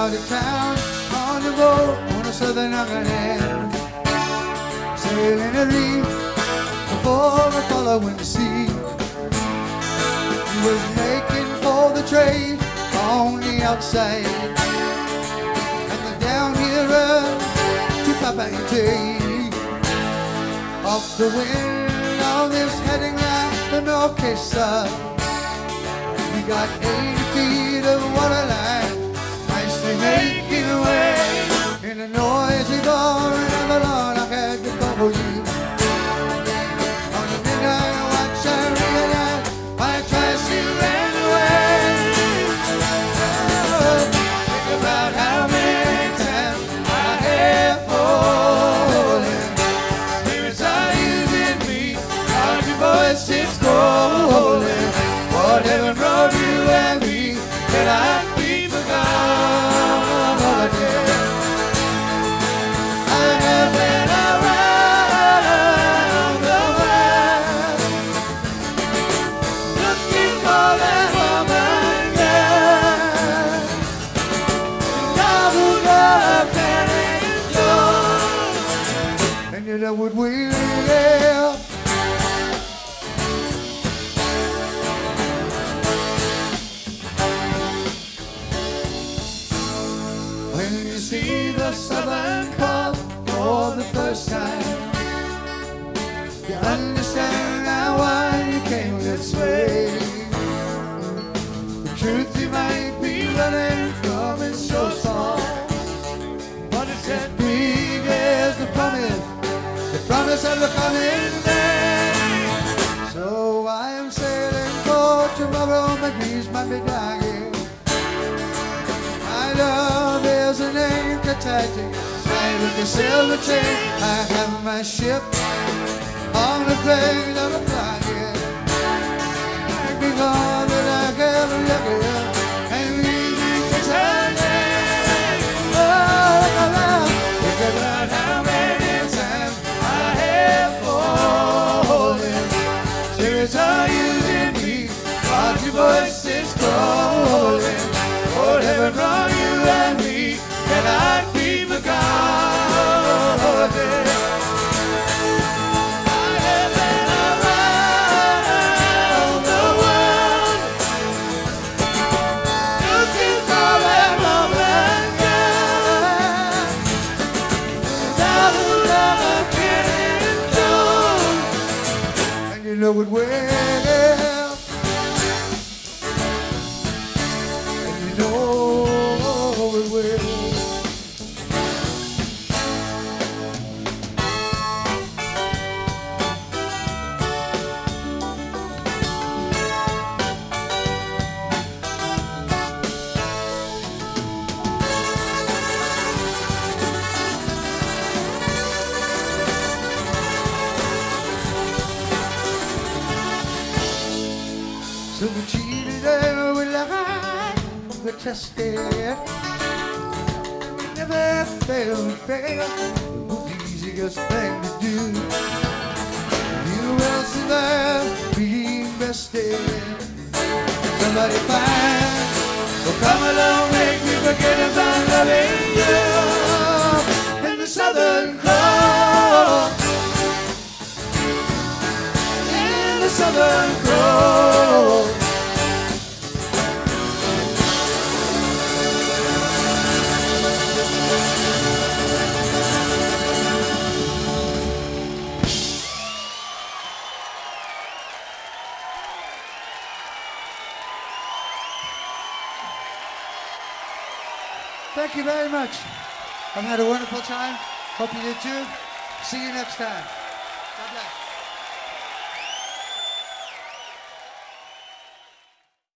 out of town on the boat on a southern island, sailing a reef before the following sea. He was making for the trade on the outside, and the down here to Papeete. Off the wind on this heading out the North Cape. We got 80 feet of waterline, nicely making way in a noisy bar in Avalon. I had to go for you. On the midnight watch, I realized my tricycle ran away. Oh, think about how many times I have fallen. Spirits are using me, hard your voice is calling. Whatever brought you and me, cannot be forgotten. I have been around the world, looking for that woman, girl. And I would love that and you know what we have. When you see the Southern Cross for the first time, you understand now why you came this way. The truth you might be running from is so small, but it's as big as the promise of the coming day. So I am sailing for tomorrow, my dreams might be dying. My love is an anchor tighting, tied with the silver chain. I have my ship on the plane of a flying. Thank me God that I can look at and easy to turn. Oh, think about how many times I have fallen. Spirits are using me, but your voice is calling. Whatever brought you and me cannot be forgotten. I have been around the world, looking for that woman, girl. And I will never get it done. And you know it well. So we cheated and we lied, we trusted. We never failed to fail. It was the easiest thing to do. You else is there being bested. Somebody fine will come along, make me forget about loving you. In the Southern Cross, in the Southern Cross. Thank you very much. I've had a wonderful time. Hope you did too. See you next time.